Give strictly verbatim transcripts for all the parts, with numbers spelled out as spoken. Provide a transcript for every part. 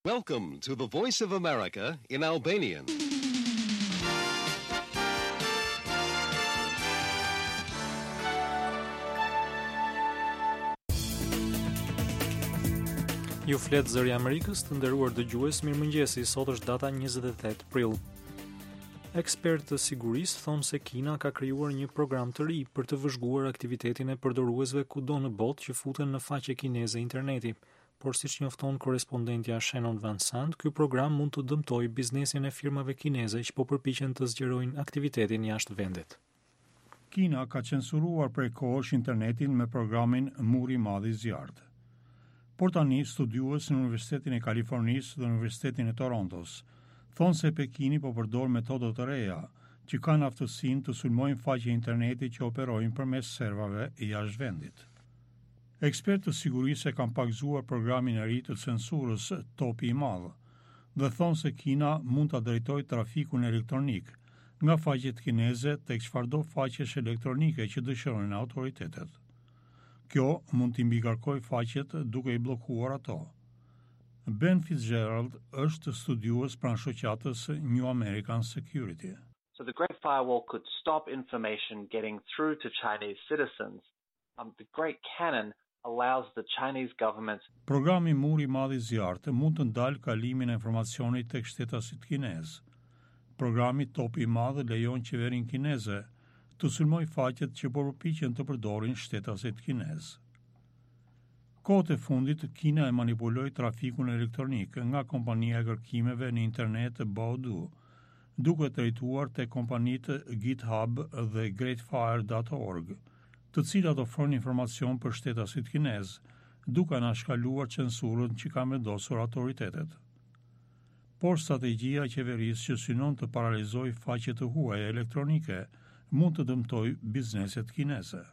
Welcome to the Voice of America in Albanian. Ju flet zëri Amerikës, të nderuar dëgjues, mirëmëngjesi. Sot është data njëzet e tetë prill. Ekspertë të sigurisë thonë se Kina ka krijuar një program të ri për të vëzhguar aktivitetin e përdoruesve kudo në botë që futen në faqe kineze interneti. Por siç njofton korrespondentja Shannon Van Sant, ky program mund të dëmtojë biznesin e firmave kineze që po përpiqen të zgjerojnë aktivitetin jashtë vendit. Kina ka censuruar prej kohësh internetin me programin Muri i Madh i Zjarrt. Por tani studiues në Universitetin e Kalifornisë dhe Universitetin e Torontos thonë se Pekini po përdor metoda të reja që kanë aftësinë të sulmojnë faqe interneti që operojnë përmes serverave jashtë vendit. Ekspertë të sigurisë e kanë pakzuar programin e ri të censurës Topi i Madh dhe thonë se Kina mund ta drejtojë trafikun elektronik nga faqet kineze tek çfarëdo faqesh elektronike që dëshirojnë autoritetet. Kjo mund t'i mbigarkojë faqet duke i bllokuar ato. Ben Fitzgerald është studiues pranë shoqatës New American Security. So the Great Firewall could stop information getting through to Chinese citizens. Um, the Great Cannon allows the Chinese government. Programi Muri i Madh i Zjarrt mund të ndalë kalimin e informacionit tek shtetasit kinez. Programi Topi i Madh lejon qeverinë kineze të sulmoj faqet që po përpiqen të përdorin shtetasit kinez. Kohët e fundit, Kina e manipuloi trafikun elektronik nga kompania e kërkimeve në internet Baidu, duke drejtuar te kompanitë GitHub dhe Greatfire dot org, të cilat ofrojnë informacion për shtetasit kinez, duke anashkaluar censurën që ka vendosur autoritetet. Por strategjia e qeverisë që synon të paralizojë faqe të huaja elektronike mund të dëmtojë bizneset kineze.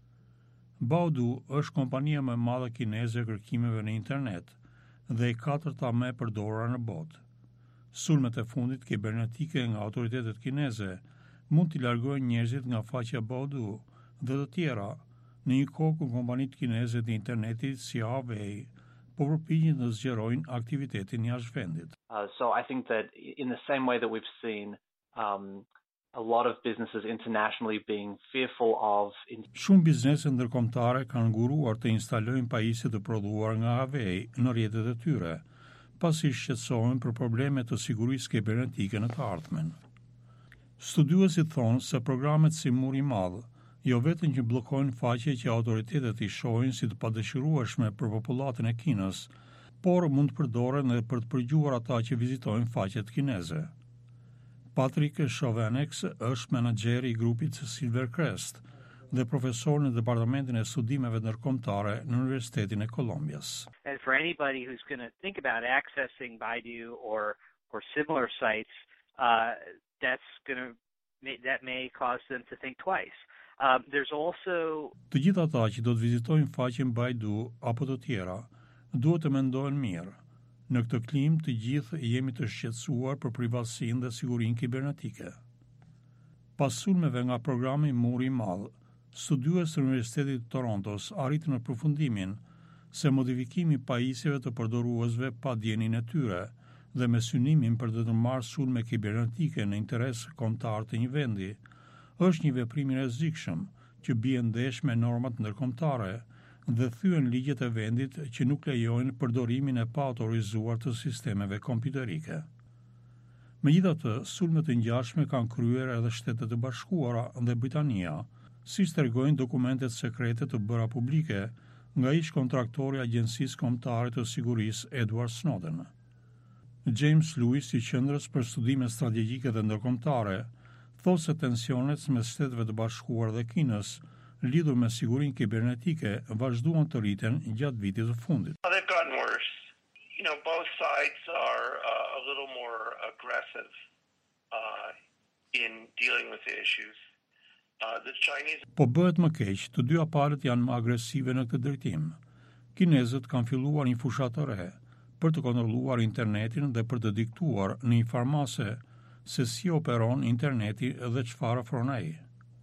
Baidu është kompania më e madhe kineze e kërkimeve në internet dhe e katërta më e përdorura në botë. Sulmet e fundit kibernetike nga autoritetet kineze mund t'i largojnë njerëzit nga faqja Baidu dhe të tjera, në një kohë kur kompanitë kineze të internetit si Huawei po përpiqen të zgjerojnë aktivitetin jashtë vendit. Uh, so I think that in the same way that we've seen um, a lot of businesses internationally being fearful of. Shumë biznese ndërkombëtare kanë nguruar të instalojnë pajisje të prodhuar nga Huawei në rrjetet e tyre, pasi shqetësohen për probleme të sigurisë kibernetike në të ardhmen. Studiuesit thonë se programet si Muri i Madh jo vetëm që bllokojnë faqe që autoritetet i shohin si të padëshirueshme për popullatën e Kinës, por mund të përdoren edhe për të përgjuar ata që vizitojnë faqet kineze. Patrick Chauvenex është menaxheri i grupit Silvercrest dhe profesor në Departamentin e Studimeve Ndërkombëtare në Universitetin e Kolumbias. And for anybody who's going to think about accessing Baidu or or similar sites, uh, that's going to that may cause them to think twice. Um, there's also Të gjithë ata që do të vizitojnë faqen Baidu apo të tjera, duhet të mendojnë mirë. Në këtë klim të gjithë jemi të shqetësuar për privatësinë dhe sigurinë kibernetike. Pas sulmeve nga programi Muri i Madh, studiues të Universitetit të Torontos arritën në përfundimin se modifikimi i pajisjeve të përdoruesve pa dijenin e tyre dhe me synimin për të ndërmarrë sulme kibernetike në interes kombëtar të një vendi është një veprim i rrezikshëm që bie ndesh me normat ndërkombëtare dhe thyen ligjet e vendit që nuk lejojnë përdorimin e pa autorizuar të sistemeve kompjuterike. Megjithatë, sulmet e ngjashme kanë kryer edhe Shtetet e Bashkuara dhe Britania, siç tregojnë dokumentet sekrete të bëra publike nga ish kontraktori i Agjencisë Kombëtare të Sigurisë Edward Snowden. James Lewis, i Qendrës për Studime Strategjike dhe Ndërkombëtare, thotë se tensionet mes Shteteve të Bashkuara dhe Kinës lidhur me sigurinë kibernetike vazhduan të rriten gjatë vitit të fundit. They've gotten worse. You know, both sides are uh, a little more aggressive uh, in dealing with the issues. Uh, the Chinese Po bëhet më keq, të dy palët janë më agresive në këtë drejtim. Kinezët kanë filluar një fushat të re për të kontrolluar internetin dhe për të diktuar në një farmase se si operon interneti dhe çfarë ofron ai.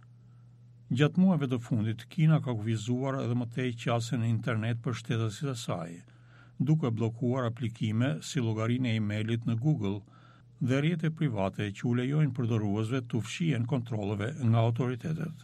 Gjatë muajve të fundit, Kina ka kufizuar edhe më tej qasjen në internet për shtetasit e saj, duke bllokuar aplikime si llogarinë e emailit në Google dhe rrjete private që u lejojnë përdoruesve të fshihen kontrolleve nga autoritetet.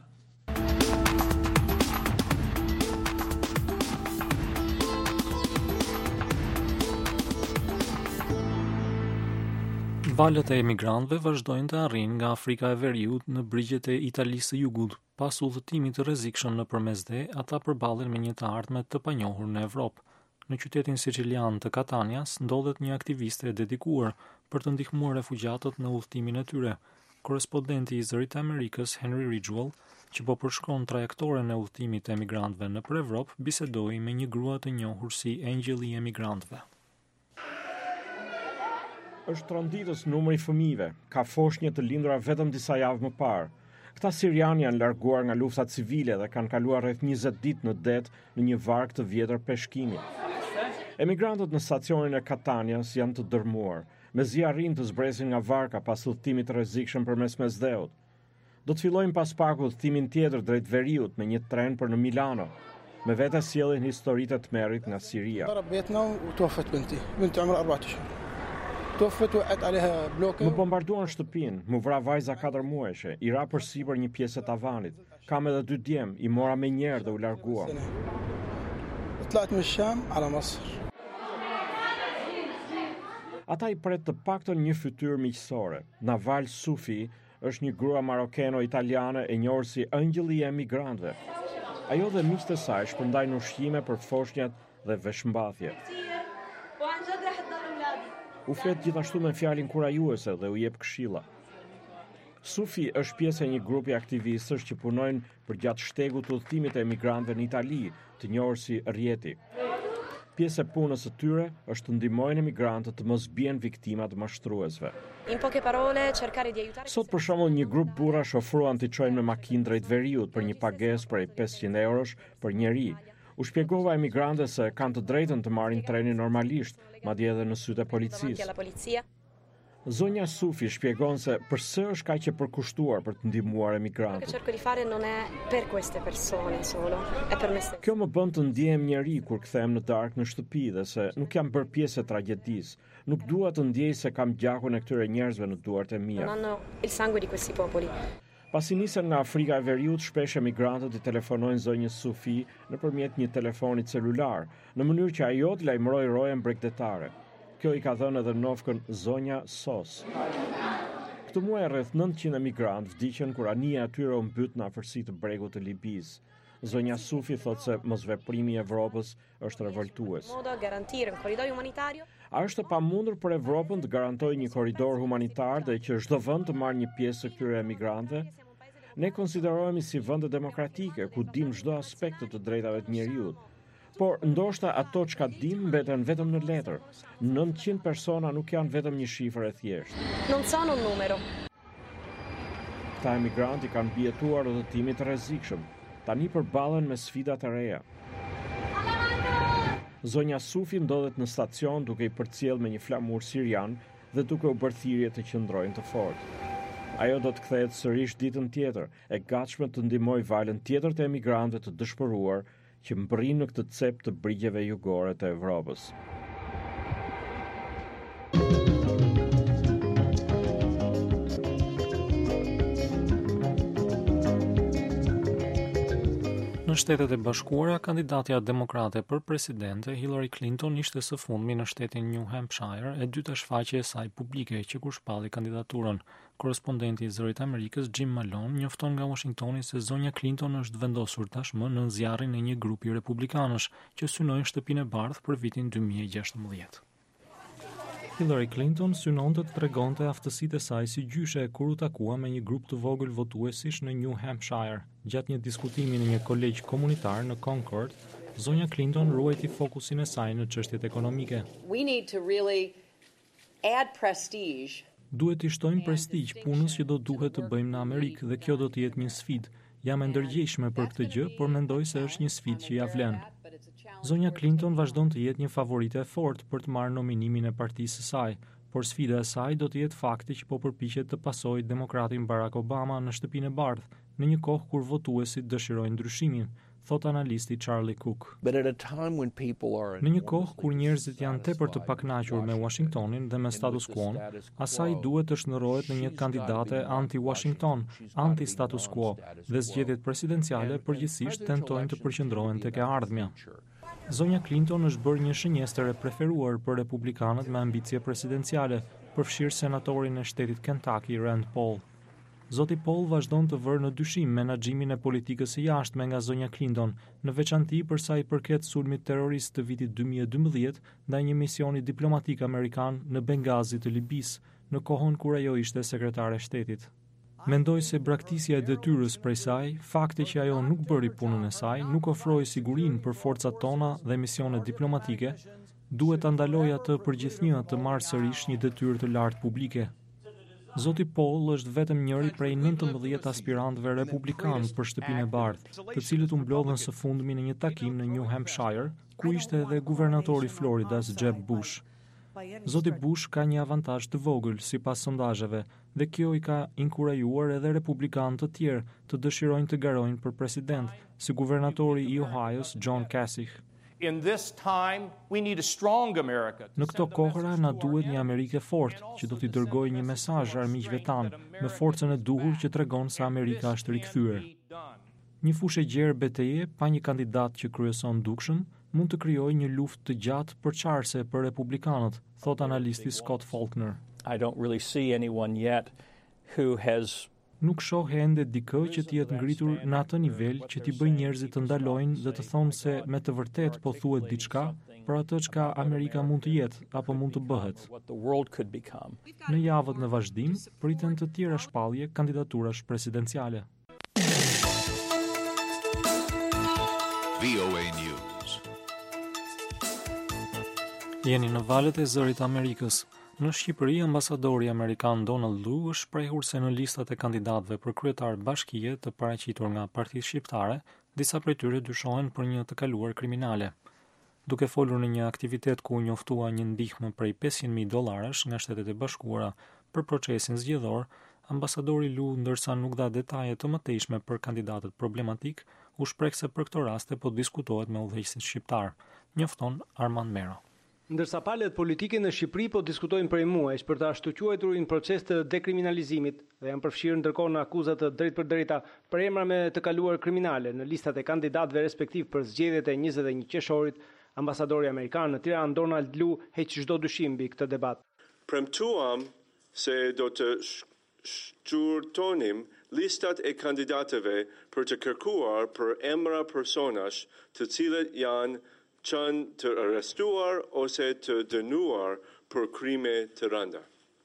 Valët e emigrantëve vazhdojnë të arrijnë nga Afrika e Veriut në brigjet e Italisë së Jugut. Pas udhëtimit të rrezikshëm nëpërmes dhe, ata përballen me një të ardhme të panjohur në Evropë. Në qytetin sicilian të Catanias ndodhet një aktiviste e dedikuar për të ndihmuar refugjatët në udhëtimin e tyre. Korrespondenti i Zërit të Amerikës Henry Ridgwell, që po përshkron trajektoren e udhëtimit të emigrantëve nëpër Evropë, bisedoi me një grua të njohur si Engjëlli i emigrantëve. Është tronditës numri i fëmijëve, ka foshnjë të lindura vetëm disa javë më parë. Këta sirianë janë larguar nga lufta civile dhe kanë kaluar rreth njëzet ditë në det në një varg të vjetër peshkimi. Emigrantët në stacionin e Catanias janë të dërmuar, mezi arrin të zbresin nga varka pas udhëtimit të rrezikshëm përmes mesdheut. Do të fillojnë pas pak udhëtimin tjetër drejt veriut me një tren për në Milano. Me vete sjellin historitë të tmerrit nga Siria. Më bombarduan shtëpinë, më vra vajza katër muajshe, i ra përsipër një pjesë e tavanit. Kam edhe dy djem, i mora me njerë dhe u larguam. Ata i pret të paktën një fytyrë miqësore. Naval Sufi është një grua marokeno-italiane e njohur si Ëngjëlli i emigrantëve. Ajo dhe miqtë e saj shpërndajnë ushqime për foshnjat dhe veshmbathje. U flet gjithashtu me fjalë inkurajuese dhe u jep këshilla. Sufi është pjesë e një grupi aktivistësh që punojnë për gjatë shtegut të udhëtimit të emigrantëve në Itali, të njohur si Rjeti. Pjesë e punës së tyre është të ndihmojnë emigrantët të mos bien viktima të mashtruesve. In poche parole, cercare di aiutare. Sot për shembull një grup burrash ofruan të çojnë me makinë drejt veriut për një pagesë prej pesëqind eurosh për njeri. U shpjegova emigrantëve se kanë të drejtën të marrin trenin normalisht, madje edhe në sytë e policisë. Zonja Sufi shpjegon se pse është kaq e përkushtuar për të ndihmuar emigrantët. Kjo më bën të ndjehem njeri kur kthehem në darkë në shtëpi dhe se nuk jam bërë pjesë e tragjedisë. Nuk dua të ndjej se kam gjakun e këtyre njerëzve në duart e mia. Pasi nisen nga Afrika e Veriut, shpesh emigrantët i telefonojnë zonjës Sufi nëpërmjet një telefoni celular, në mënyrë që ajo të lajmërojë rojen bregdetare. Kjo i ka dhënë edhe nofkën zonja Sos. Këtë muaj rreth nëntëqind emigrantë vdiqën kur anija e tyre u mbyt në afërsi të bregut të Libisë. Zonja Sufi thotë se mosveprimi i Evropës është revoltues. A është e pamundur për Evropën të garantojë një korridor humanitar dhe që çdo vend të marrë një pjesë të këtyre emigrantëve? Ne konsiderohemi si vende demokratike ku dim çdo aspekt të drejtave të njeriut. Por ndoshta ato çka dim mbeten vetëm në letër. nëntëqind persona nuk janë vetëm një shifër e thjeshtë. Non sono un numero. Këta emigrantë kanë mbijetuar udhëtimit të rrezikshëm. Tani përballen me sfida të reja. Zonja Sufi ndodhet në stacion duke i përcjell me një flamur sirian dhe duke u bërë thirrje të qëndrojnë të fortë. Ajo do të kthehet sërish ditën tjetër, e gatshme të ndihmojë valën tjetër të emigrantëve të dëshpëruar që mbërrin në këtë cep të brigjeve jugore të Evropës. Në Shtetet e Bashkuara, kandidatja demokrate për presidente Hillary Clinton ishte së fundmi në shtetin New Hampshire, e dyta shfaqje e saj publike që kur shpalli kandidaturën. Korrespondenti i Zërit të Amerikës Jim Malone njofton nga Washingtoni se zonja Clinton është vendosur tashmë në zjarrin e një grupi republikanësh që synojnë shtëpinë e bardhë për vitin dy mijë e gjashtëmbëdhjetë. Hillary Clinton synonte të tregonte aftësitë e saj si gjyshe kur u takua me një grup të vogël votuesish në New Hampshire. Gjatë një diskutimi në një kolegj komunitar në Concord, zonja Clinton ruajti fokusin e saj në çështjet ekonomike. We need to really add prestige. Duhet të shtojmë prestigj punës që do duhet të bëjmë në Amerikë dhe kjo do të jetë një sfidë. Jam e ndërgjegjshme për këtë gjë, por mendoj se është një sfidë që ja vlen. Zonja Clinton vazhdon të jetë një favorite e fortë për të marrë nominimin e partisë së saj, por sfida e saj do të jetë fakti që po përpiqet të pasojë demokratin Barack Obama në shtëpinë e bardhë, në një kohë kur votuesit dëshirojnë ndryshimin, thot analisti Charlie Cook. But at a time when people are Në një kohë kur njerëzit janë tepër të pakënaqur me Washingtonin dhe me status quo-n, asaj duhet të shndërrohet në një kandidate anti-Washington, anti-status quo, dhe zgjedhjet presidenciale përgjithsisht tentojnë të përqendrohen tek e ardhmja. Zonja Clinton është bërë një shënjestër e preferuar për republikanët me ambicie presidenciale, përfshirë senatorin e shtetit Kentucky Rand Paul. Zoti Paul vazhdon të vërë në dyshim menaxhimin e politikës së jashtme nga zonja Clinton, në veçanti për sa i përket sulmit terrorist të vitit dy mijë e dymbëdhjetë ndaj një misioni diplomatik amerikan në Bengazi të Libis, në kohën kur ajo ishte sekretare e shtetit. Mendoj se braktisja e detyrës prej saj, fakti që ajo nuk bëri punën e saj, nuk ofroi sigurinë për forcat tona dhe misione diplomatike, duhet ta ndaloj atë përgjithënjë të marrë sërish një detyrë të lartë publike. Zoti Paul është vetëm njëri prej nëntëmbëdhjetë aspirantëve republikan për shtëpinë e bardhë, të cilët u mblodhën së fundmi në një takim në New Hampshire, ku ishte edhe guvernatori i Floridas Jeb Bush. Zoti Bush ka një avantazh të vogël sipas sondazheve dhe kjo i ka inkurajuar edhe republikanë të tjerë të dëshirojnë të garojnë për president, si guvernatori i Ohio's John Kasich. In this time, we need a strong America. Në këto kohëra na duhet një Amerikë fort që do t'i dërgojë një mesazh armiqve tanë me forcën e duhur që tregon se Amerika është rikthyer. Një fushë e gjerë betejë pa një kandidat që kryeson dukshëm mund të krijojë një luftë të gjatë përçarëse për republikanët, thot analisti Scott Faulkner. I don't really see anyone yet who has Nuk shoh ende dikë që të jetë ngritur në atë nivel që t'i bëjë njerëzit të ndalojnë dhe të thonë se me të vërtet po thuhet diçka për atë çka Amerika mund të jetë apo mund të bëhet. Në javët në vazhdim, priten të tjera shpallje kandidaturash presidenciale. V O A News. Jeni në valët e zërit Amerikës. Në Shqipëri, ambasadori amerikan Donald Lu është shprehur se në listat e kandidatëve për kryetar bashkie të paraqitur nga Partia Shqiptare, disa prej tyre dyshohen për një të kaluar kriminale. Duke folur në një aktivitet ku u njoftua një ndihmë prej pesëqind mijë dollarësh nga Shtetet e Bashkuara për procesin zgjedhor, ambasadori Lu, ndërsa nuk dha detaje të mëtejshme për kandidatët problematik, u shpreh se për këto raste po diskutohet me udhëheqësin shqiptar. Njofton Armand Mero. Ndërsa palët politike në Shqipëri po diskutojnë prej muajsh për të ashtuquajtur një proces të dekriminalizimit dhe janë përfshirë ndërkohë në akuzat të drejt për drejta për emra me të kaluar kriminale në listat e kandidatëve respektiv për zgjedhjet e njëzet e një qershorit, ambasadori amerikan në Tiranë Donald Lu heq çdo dyshim mbi këtë debat. Premtuam se do të shqyrtonim listat e kandidatëve për të kërkuar për emra personash të cilët janë qënë të arrestuar ose të dënuar për krime të rënda.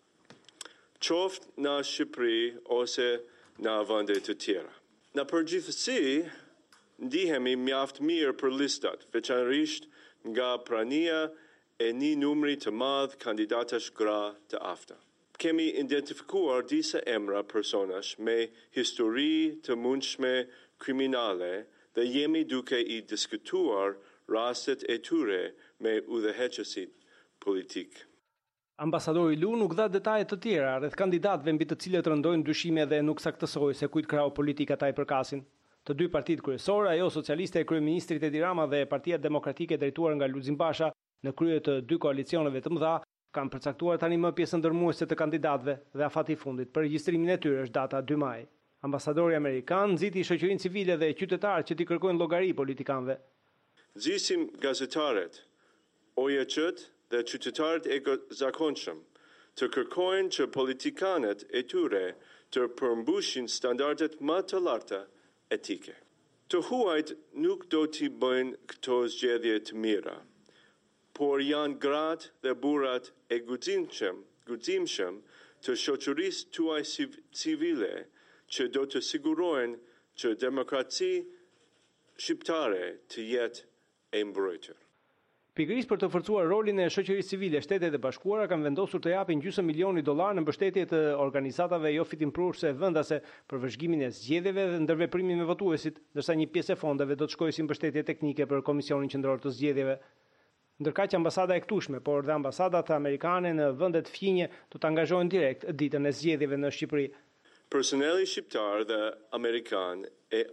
Qoftë në Shqipëri ose në vende të tjera. Në përgjithësi, ndihemi mjaft mirë për listat, veçanërisht nga prania e një numri të madh kandidatash gra të afta. Kemi identifikuar disa emra personash me histori të mundshme kriminale dhe jemi duke i diskutuar rastet e tyre me udhëheqësit politik. Ambasadori Lu nuk dha detaje të tjera rreth kandidatëve mbi të cilët rëndojnë dyshime dhe nuk saktësoi se kujt krau politik ata i përkasin. Të dy partitë kryesore, ajo socialiste e kryeministrit Edi Rama dhe Partia Demokratike drejtuar nga Lulzim Basha, në krye të dy koalicioneve të mëdha, kanë përcaktuar tani më pjesën ndërmuese të kandidatëve dhe afati i fundit për regjistrimin e tyre është data dy maj. Ambasadori amerikan nxiti shoqërinë civile dhe qytetarët që t'i kërkojnë llogari politikanëve. Nxisim gazetarët, O J C-t dhe qytetarët e zakonshëm të kërkojnë që politikanët e tyre të përmbushin standardet më të larta etike. Të huajt nuk do t'i bëjnë këto zgjedhje të mira, por janë gratë dhe burrat e guximshëm, guximshëm të shoqërisë tuaj civile që do të sigurojnë që demokraci shqiptare të jetë e mbrojtur. Pikërisht për të forcuar rolin e shoqërisë civile, Shtetet e Bashkuara kanë vendosur të japin gjysmë milioni dollar në mbështetje të organizatave jo fitimprurse vendase për vëzhgimin e zgjedhjeve dhe ndërveprimin me votuesit, ndërsa një pjesë e fondeve do të shkojë si mbështetje teknike për Komisionin Qendror të Zgjedhjeve. Ndërkaq ambasada e këtueshme, por dhe ambasadat amerikane në vendet fqinje do të angazhohen direkt ditën e zgjedhjeve në Shqipëri. Personeli shqiptar dhe amerikan e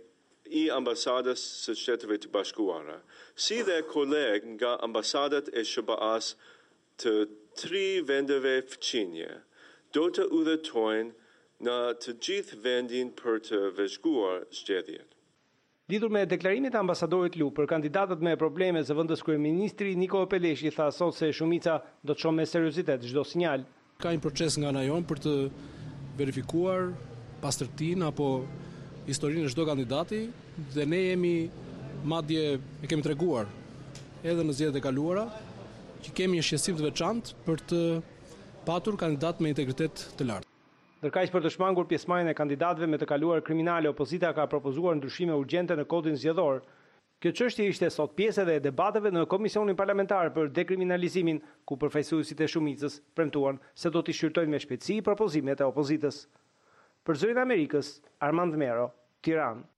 i ambasadës së Shteteve të Bashkuara, si dhe koleg nga ambasadat e S B A-s të tri vendeve fqinje, do të udhëtojnë në të gjithë vendin për të vëzhguar zgjedhjet. Lidhur me deklarimin e ambasadorit Lu për kandidatët me probleme zëvendës kryeministri Niko Peleshi tha sot se shumica do të shohë me seriozitet çdo sinjal. Ka një proces nga ana jon për të verifikuar pastërtinë apo historinë e çdo kandidati dhe ne jemi madje e kemi treguar edhe në zgjedhjet e kaluara që kemi një shqetësim të veçantë për të patur kandidat me integritet të lartë. Ndërkaq për të shmangur pjesëmarrjen e kandidatëve me të kaluar kriminale, opozita ka propozuar ndryshime urgjente në kodin zgjedhor. Kjo çështje ishte sot pjesë edhe e debateve në Komisionin Parlamentar për dekriminalizimin, ku përfaqësuesit e shumicës premtuan se do t'i shqyrtojnë me shpejtësi propozimet e opozitës. Për Zërin e Amerikës, Armand Mero, Tiranë.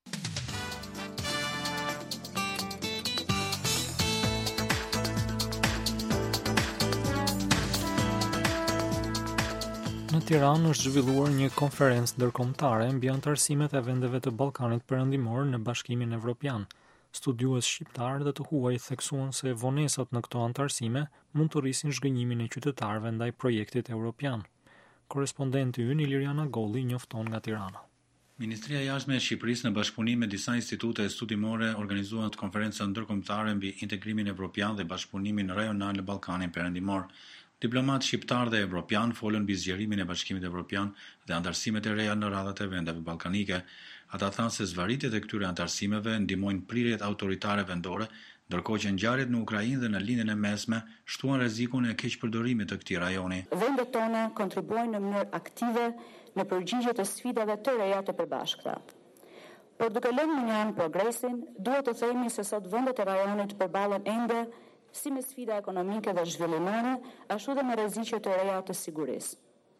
Në Tiranë është zhvilluar një konferencë ndërkombëtare mbi anëtarësimet e vendeve të Ballkanit Perëndimor në Bashkimin Evropian. Studiues shqiptar dhe të huaj theksuan se vonesat në këto anëtarësime mund të rrisin zhgënjimin e qytetarëve ndaj projektit evropian. Korrespondenti ynë Iliriana Golli njofton nga Tirana. Ministria e Jashtme e Shqipërisë në bashkëpunim me disa institute studimore organizuan konferencën ndërkombëtare mbi integrimin evropian dhe bashkëpunimin rajonal në Ballkanin Perëndimor. Diplomatë shqiptar dhe evropian folën mbi zgjerimin e Bashkimit Evropian dhe anëtarësimet e reja në radhat e vendeve ballkanike. Ata thanë se zvarritjet e këtyre anëtarësimeve ndihmojnë prirjet autoritare vendore, ndërkohë që ngjarjet në Ukrainë dhe në lindjen e mesme shtuan rrezikun e keqpërdorimit të këtij rajoni. Vendet tona kontribuojnë në mënyrë aktive në përgjigje të sfidave të reja të përbashkëta. Por duke lënë në një anë progresin, duhet të themi se sot vendet e rajonit përballen ende si me sfida ekonomike dhe zhvillimore, ashtu dhe me rreziqe të reja të sigurisë.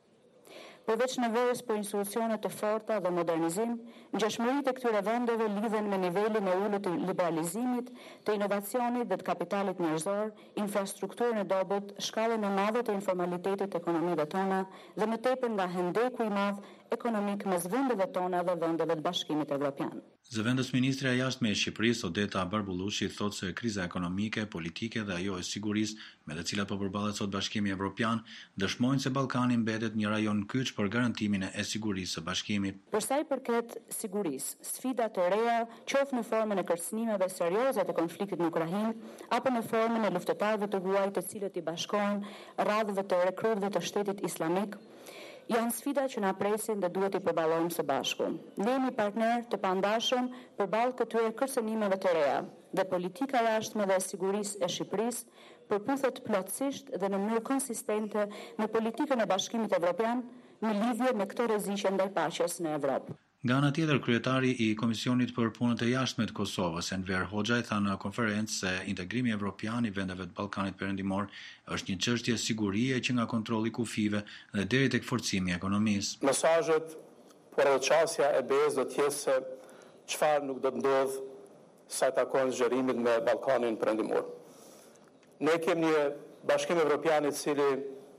Përveç nevojës për institucione të forta dhe modernizim, ngjashmëritë e këtyre vendeve lidhen me nivelin e ulët të liberalizimit, të inovacionit dhe të kapitalit njerëzor, infrastrukturën e dobët, shkallën e madhe të informalitetit të ekonomive tona dhe më tepër nga hendeku i madh ekonomik mes vendeve tona dhe vendeve të Bashkimit Evropian. Zëvendës ministre e jashtme e Shqipërisë Odeta Barbullushi thotë se kriza ekonomike, politike dhe ajo e sigurisë me të cilat po përballet sot Bashkimi Evropian dëshmojnë se Ballkani mbetet një rajon kyç për garantimin e sigurisë së bashkimit. Për sa i përket sigurisë, sfida të reja, qoftë në formën e kërcënimeve serioze të konfliktit në Ukrainë apo në formën e luftëtarëve të huaj të cilët i bashkohen radhëve të rekrutëve të Shtetit Islamik, janë sfida që na presin dhe duhet i përballojmë së bashku. Ne jemi partner të pandashëm përballë këtyre kërcënimeve të reja dhe politika e jashtme dhe e sigurisë e Shqipërisë përputhet plotësisht dhe në mënyrë konsistente me politikën e Bashkimit Evropian në lidhje me këto rreziqe ndaj paqes në Evropë. Nga ana tjetër, kryetari i Komisionit për Punët e Jashtme të Kosovës, Enver Hoxha, tha në konferencë se integrimi evropian i vendeve të Ballkanit Perëndimor është një çështje sigurie që nga kontrolli i kufive dhe deri tek forcimi i ekonomisë. Mesazhet për rrëqasja e B E-s do të jetë se çfarë nuk do të ndodh sa takon zgjerimit me Ballkanin Perëndimor. Ne kemi një Bashkim Evropian i cili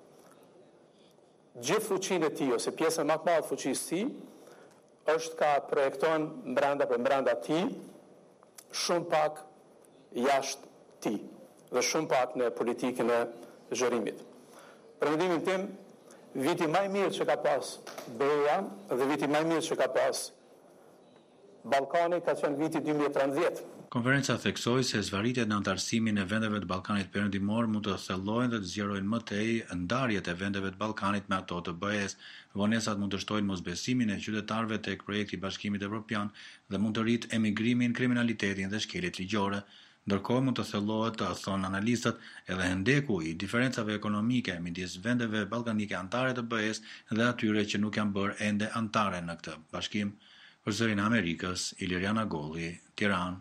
gjithë fuqinë e tij ose pjesën më të madhe të fuqisë së tij është ka projekton brenda për brenda ti, shumë pak jashtë ti dhe shumë pak në politikën e zgjerimit. Për mendimin tim, viti më i mirë që ka pas B E-ja dhe viti më i mirë që ka pas Ballkani ka qenë viti dy mijë e tridhjetë. Konferenca theksoi se zvarritjet në anëtarësimin e vendeve të Ballkanit Perëndimor mund të thellojnë dhe të zgjerojnë më tej ndarjet e vendeve të Ballkanit me ato të B E-s. Vonesat mund të shtojnë mosbesimin e qytetarëve tek projekti i Bashkimit Evropian dhe mund të rritë emigrimin, kriminalitetin dhe shkeljet ligjore. Ndërkohë mund të thellohet, të thonë analistët, edhe hendeku i diferencave ekonomike midis vendeve ballkanike anëtare të B E-s dhe atyre që nuk janë bërë ende anëtare në këtë bashkim. Për Zërin e Amerikës, Iliriana Golli, Tiranë.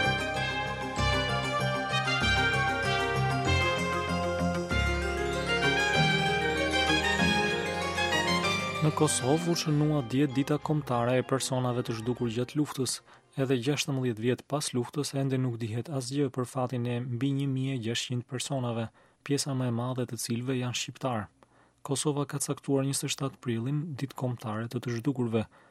Në Kosovë u shënua dhjetë dita kombëtare e personave të zhdukur gjatë luftës, edhe gjashtëmbëdhjetë vjet pas luftës ende nuk dihet asgjë për fatin e mbi një mijë e gjashtëqind personave, pjesa më e madhe të cilëve janë shqiptar. Kosova ka caktuar njëzet e shtatë prillin ditë kombëtare të të zhdukurve,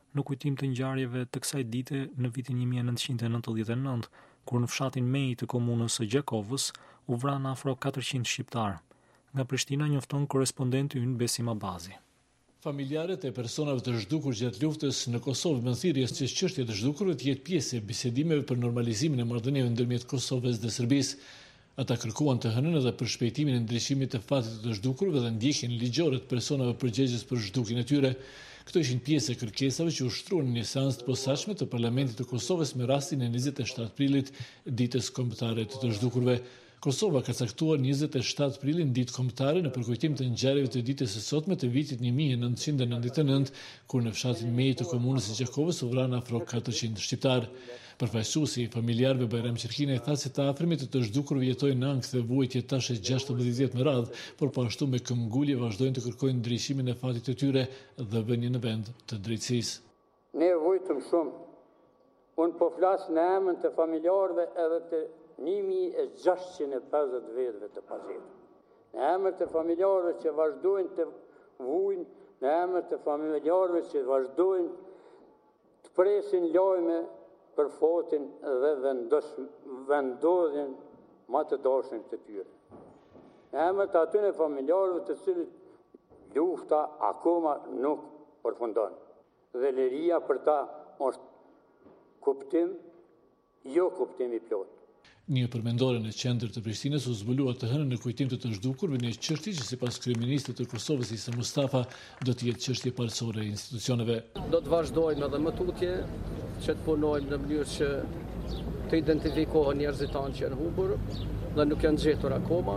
në kujtim të ngjarjeve të kësaj dite në vitin një mijë e nëntëqind e nëntëdhjetë e nëntë, kur në fshatin Mej të komunës së Gjakovës u vran afro katërqind shqiptar. Nga Prishtina njofton korrespondenti ynë Besim Abazi. Familjarët e personave të zhdukur gjatë luftës në Kosovë më thirrjes që çështja e zhdukurve të jetë pjesë e bisedimeve për normalizimin e marrëdhënieve ndërmjet Kosovës dhe Serbisë. Ata kërkuan të hënën edhe për shpejtimin e ndryshimit të fatit të zhdukurve dhe ndjekjen ligjore të personave përgjegjës për zhdukjen e tyre. Këto ishin pjesë e kërkesave që ushtruan në një seancë të posaçme të Parlamentit të Kosovës me rastin e njëzet e shtatë prillit, ditës kombëtare të të zhdukurve. Kosova ka caktuar njëzet e shtatë prillin ditë kombëtare në përkujtim të ngjarjeve të ditës së sotme të vitit një mijë e nëntëqind e nëntëdhjetë e nëntë, kur në fshatin Mej të komunës së Gjakovës u vran afro katërqind shqiptar. Përfaqësuesi i familjarëve Bajram Qerkina i tha se të afërmit të të zhdukurve jetojnë në ankth dhe vuajtje tash e gjashtëmbëdhjetë vjet me radhë, por po ashtu me këmbgulje vazhdojnë të kërkojnë ndryshimin e fatit të tyre dhe vënien në vend të drejtësisë. Ne vujtëm shumë. Unë po flas në emër të familjarëve edhe të një mijë e gjashtëqind e pesëdhjetë vetëve të pazit. Në emër të familjarëve që vazhdojnë të vujnë, në emër të familjarëve që vazhdojnë të presin lajme për fotin dhe vendodhjen më të dashur të tyre. Në emër të atyre familjarëve të cilët lufta akoma nuk përfundon. Dhe liria për ta është kuptim, jo kuptim i plot. Një përmendore në qendër të Prishtinës u zbulua të hënën në kujtim të të zhdukurve një çështje që sipas kryeministit të Kosovës Isa Mustafa do të jetë çështje parësore e institucioneve. Do të vazhdojmë edhe më tutje që të punojmë në mënyrë që të identifikohen njerëzit tanë që janë humbur dhe nuk janë gjetur akoma,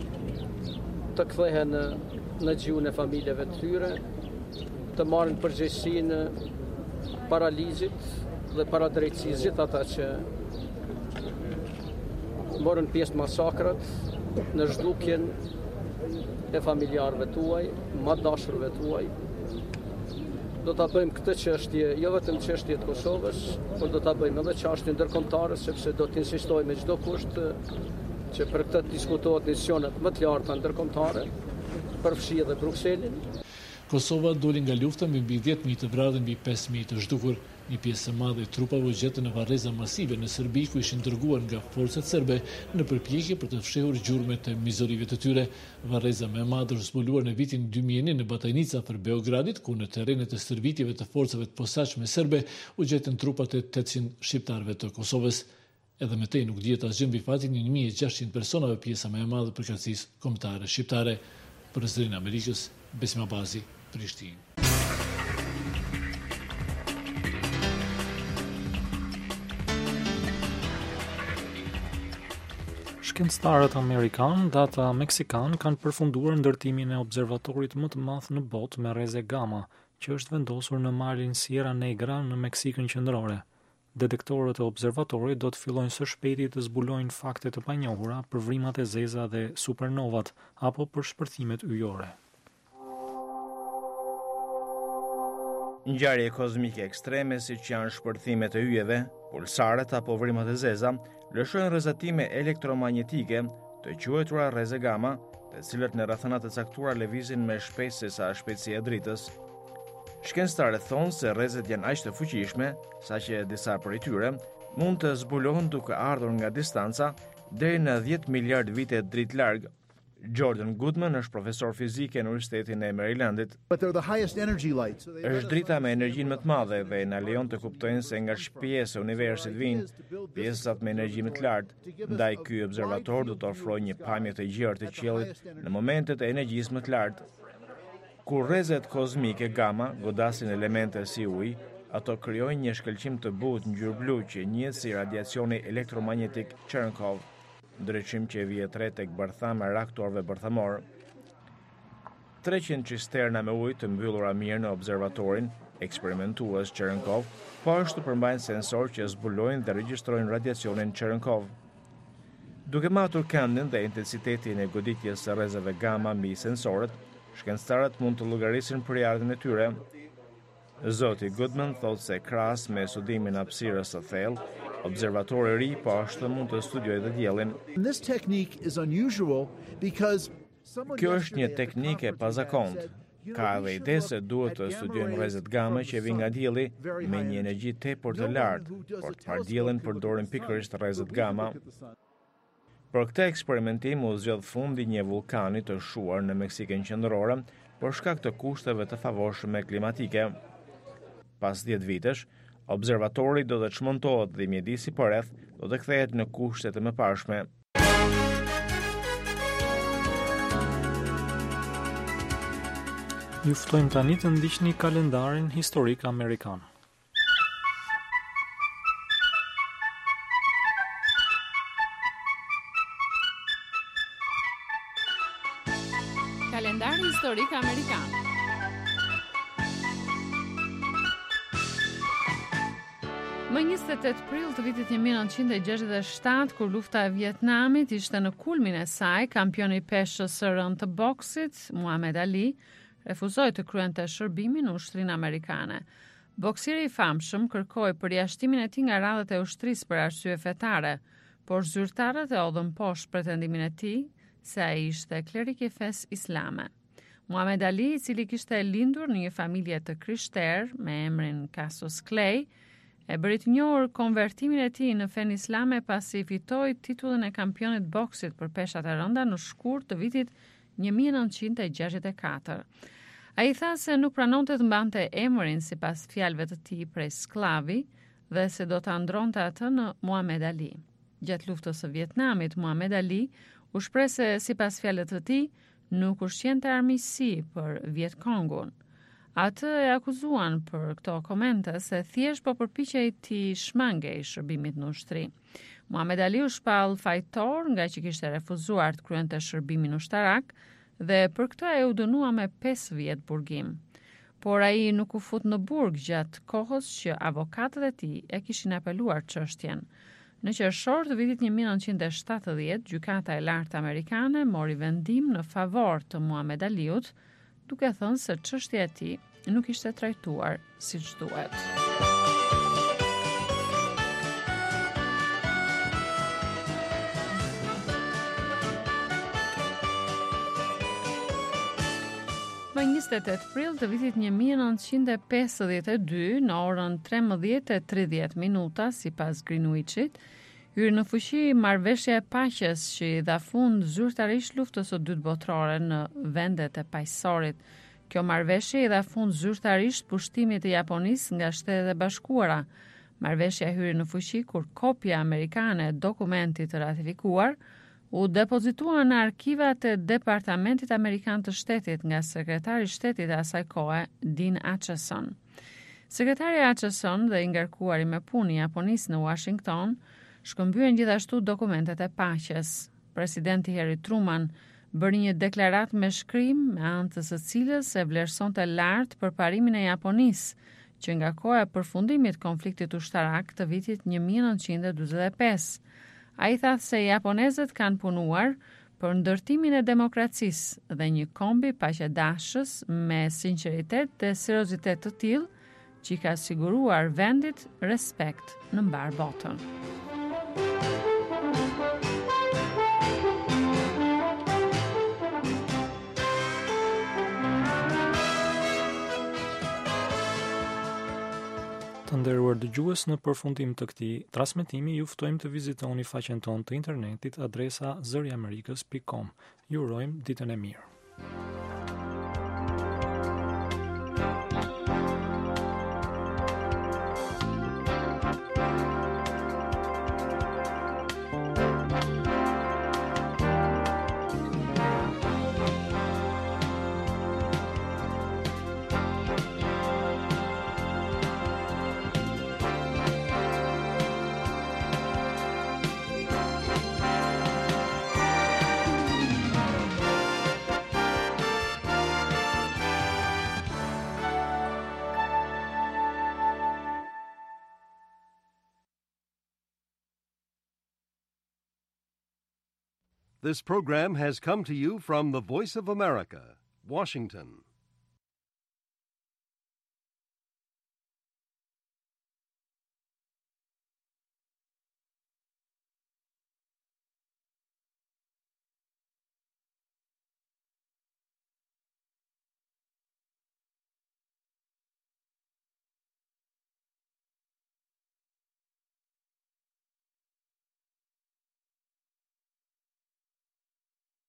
të kthehen në, në gjuhën e familjeve të tyre, të marrin përgjegjësinë para ligjit dhe para drejtësisë gjithë ata që morën pjesë masakrat në zhdukjen e familjarëve tuaj, më dashurve tuaj. Do ta bëjmë këtë çështje jo vetëm çështje të Kosovës, por do ta bëjmë edhe çështje ndërkombëtare, sepse do të insistojmë me çdo kusht që për këtë të diskutohet në institucionet më të larta ndërkombëtare, përfshi edhe Brukselin. Kosova doli nga lufta me mbi dhjetë mijë të vrarë dhe mbi pesë mijë të zhdukur. Një pjesë e madhe e trupave u gjetën në varreza masive në Serbi, ku ishin dërguar nga forcat serbe në përpjekje për të fshehur gjurmët e mizorive të tyre. Varreza më e madhe është zbuluar në vitin dy mijë e një në Batajnica afër Beogradit, ku në terrenet e stërvitjeve të forcave të posaçme serbe u gjetën trupat e tetëqind shqiptarëve të Kosovës. Edhe me tej nuk dihet asgjë mbi fatin e një mijë e gjashtëqind personave, pjesa më e madhe e përkatësisë kombëtare shqiptare. Për Zërin e Amerikës, Besim Abazi, Prishtinë. Shkencëtarët amerikan dhe ata meksikan kanë përfunduar ndërtimin e observatorit më të madh në botë me rreze gama, që është vendosur në malin Sierra Negra në Meksikën qendrore. Detektorët e observatorit do të fillojnë së shpejti të zbulojnë fakte të panjohura për vrimat e zeza dhe supernovat apo për shpërthimet yjore. Ngjarje kozmike ekstreme siç janë shpërthimet e yjeve, pulsaret apo vrimat e zeza, lëshojnë rrezatime elektromagnetike, të quajtura rreze gama, të cilat në rrethana të caktuara lëvizin me shpejtësi sa shpejtësia e dritës. Shkencëtarët thonë se rrezet janë aq të fuqishme, saqë disa prej tyre mund të zbulohen duke ardhur nga distanca deri në dhjetë miliard vite dritë larg. Jordan Goodman është profesor fizike në Universitetin e Marylandit. Është drita me energjinë më të madhe dhe na lejon të kuptojnë se nga çfarë pjesë e universit vijnë pjesët me energji më të lartë. Ndaj ky observator do të ofrojë një pamje të gjerë të qiellit në momentet e energjisë më të lartë. Kur rrezet kozmike gama godasin elemente si uji, ato krijojnë një shkëlqim të butë ngjyrë blu që njihet si radiacioni elektromagnetik Cherenkov, ndryshim që vjen tre tek bërthama e reaktorëve bërthamor. treqind cisterna me ujë të mbyllura mirë në observatorin eksperimentues Cherenkov, po ashtu përmbajnë sensor që zbulojnë dhe regjistrojnë radiacionin Cherenkov. Duke matur këndin dhe intensitetin e goditjes së rrezeve gama mbi sensorët, shkencëtarët mund të llogarisin përjardhjen e tyre. Zoti Goodman thotë se krahas me studimin e hapësirës së thellë, observatori i ri po ashtu mund të studiojë dhe diellin. Kjo është një teknikë e pazakontë. Ka edhe ide se duhet të studiojmë rrezet game që vijnë nga dielli me një energji tepër të lartë, por të parë diellin përdorin pikërisht rrezet gama. Për këtë eksperimentim u zgjedh fundi një vulkani të shuar në Meksikën qendrore për shkak të kushteve të favorshme klimatike. Pas dhjetë vitesh, observatori do të çmontohet dhe mjedisi përreth do të kthehet në kushte të mëparshme. Ju ftojmë tani të ndiqni kalendarin historik amerikan. Kalendari historik amerikan. Më njëzet e tetë prill të vitit një mijë e nëntëqind e gjashtëdhjetë e shtatë, kur lufta e Vietnamit ishte në kulmin e saj, kampioni peshës së rëndë të boksit, Muhammad Ali, refuzoi të kryente shërbimin në ushtrinë amerikane. Boksieri i famshëm kërkoi përjashtimin e tij nga radhët e ushtrisë për arsye fetare, por zyrtarët e hodhën poshtë pretendimin e tij se ai ishte klerik i fesë islame. Muhammad Ali, i cili kishte lindur në një familje të krishterë me emrin Cassius Clay, e bëri të njohur konvertimin e tij në fen islame pasi fitoi titullin e kampionit boksit për peshat e rënda në shkurt të vitit një mijë e nëntëqind e gjashtëdhjetë e katër. Ai tha se nuk pranonte të mbante emrin sipas fjalëve të tij prej sklavi dhe se do ta ndronte atë në Muhammad Ali. Gjatë luftës së Vietnamit, Muhammad Ali u shpreh se sipas fjalëve të tij nuk ushqente armiqësi për Vietkongun. Atë e akuzuan për këto komente se thjesht po përpiqej t'i shmangej shërbimit në ushtri. Muhammad Ali u shpall fajtor nga që kishte refuzuar të kryente shërbimin ushtarak dhe për këtë e u dënua me pesë vjet burgim. Por ai nuk u fut në burg gjatë kohës që avokatët e tij e kishin apeluar çështjen. Në qershor të vitit një mijë e nëntëqind e shtatëdhjetë, gjykata e lartë amerikane mori vendim në favor të Muhammad Aliut, duke thënë se çështja e tij nuk ishte trajtuar siç duhet. Më njëzet e tetë prill të vitit një mijë e nëntëqind e pesëdhjetë e dy, në orën tremëdhjetë e tridhjetë minuta sipas Greenwichit, hyri në fuqi marrëveshja e paqes që i dha fund zyrtarisht luftës së dytë botërore në vendet e paqësorit. Kjo marrëveshje i dha fund zyrtarisht pushtimit të Japonisë nga Shtetet e Bashkuara. Marrëveshja hyri në fuqi kur kopja amerikane e dokumentit të ratifikuar u depozitua në arkivat e Departamentit Amerikan të Shtetit nga sekretari i shtetit e asaj kohe, Dean Acheson. Sekretari Acheson dhe i ngarkuari me punë i Japonisë në Washington shkëmbyen gjithashtu dokumentet e paqes. Presidenti Harry Truman bëri një deklarat me shkrim me anë të së cilës e vlerësonte lart përparimin e Japonisë, që nga koha e përfundimit konfliktit ushtarak të vitit një mijë e nëntëqind e dyzet e pesë. Ai tha se japonezët kanë punuar për ndërtimin e demokracisë dhe një kombi paqedashës me sinqeritet dhe seriozitet të tillë që i ka siguruar vendit respekt në mbar botën. Të nderuar dëgjues, në përfundim të këtij transmetimi ju ftojmë të vizitoni faqen tonë të internetit adresa zëriamerikës pikë com. Ju urojmë ditën e mirë. This program has come to you from the Voice of America, Washington.